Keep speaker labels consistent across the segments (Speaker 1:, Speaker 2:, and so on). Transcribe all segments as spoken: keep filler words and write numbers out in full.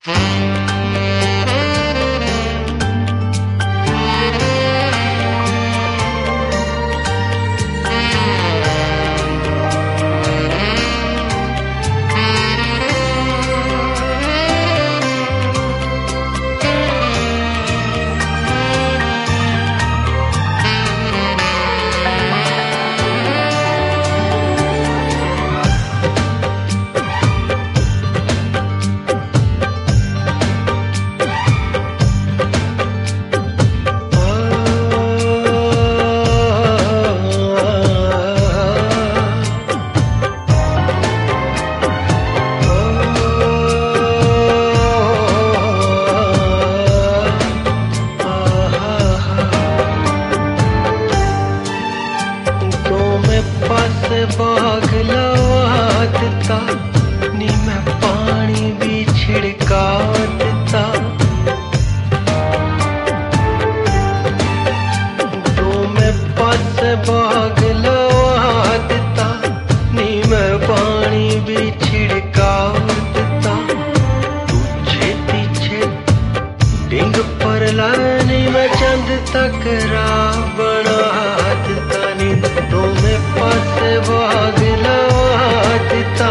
Speaker 1: बाग लवा दिता नी मैं पानी भी छिड़का दिता। तो मैं पास बाग लवा दिता नी मैं पानी भी छिड़का दिता। तू छेती छेती डिंग पर लानी मैं चंद तक राह बना दिता नी। तो मैं पास बाग लवा दिता।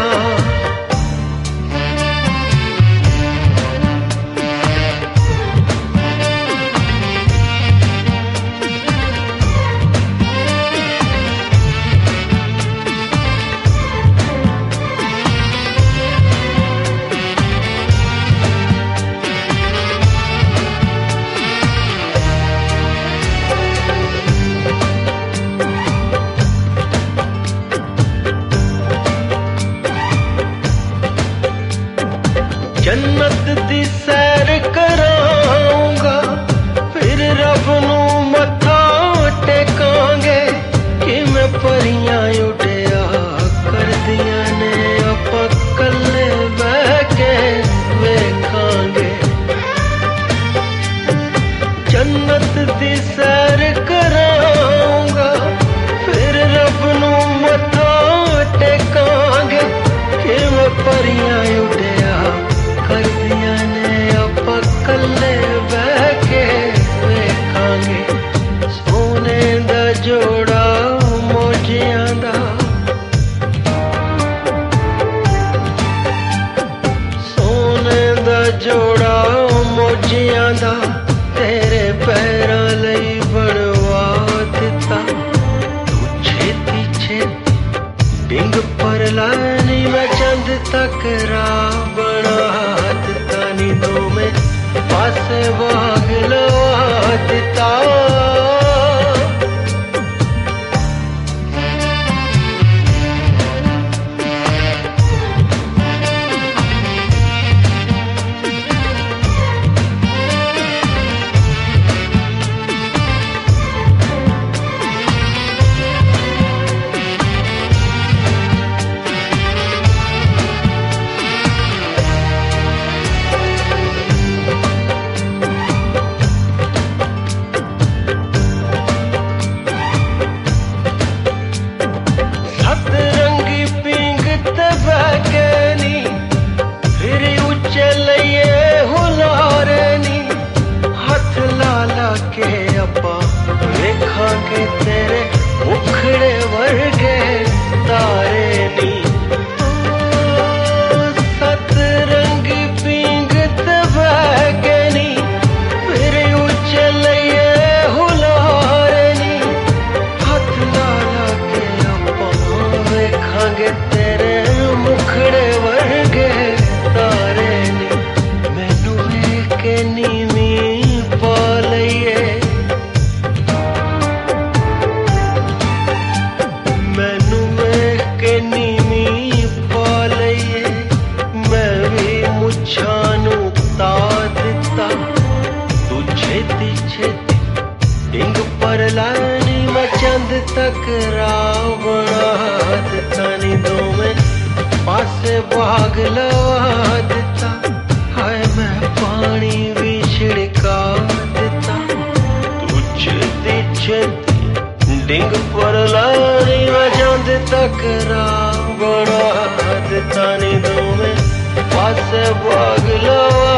Speaker 1: जन्नत दी सैर कराऊंगा फिर रब नू मत्था टेकांगे कि मैं परियां उड़िया कर दिया ने आपां कल्ले बह के वेखांगे। जन्नत दी सैर कराऊंगा फिर रब नू मत्था टेकांगे कि मैं परियां उड़िया कर दिया ने आपां कल्ले बह के वेखांगे। सोने दा जोड़ा मौजियां दा सोने दा जोड़ा मौजियां दा तेरे पैरां लई बनवा दिता। तू छेती छेती डिंग पर लानी मैं चंद तक राह बना दिता नी। तो मैं पास बाग लवा दिता। वेखांगे तेरे उखड़े वर्गे तारे नी। सत रंगी पींगत बहके नी फिर उछलिए हुलारे नी। हाथ लाला के आपां वेखांगे तेरे मुखड़े वर्गे तारे नी। मैनू वेख के नीवी पा लईए डिंग पर लानी मैं चंद तक राह बना दिता नी। दो मैं पास बाग लवा दिता। हाय मैं पानी भी छिड़का दिता। तू छेती छेती डिंग पर लानी मैं चंद तक राह बना दिता नी। दो मैं पास बाग लवा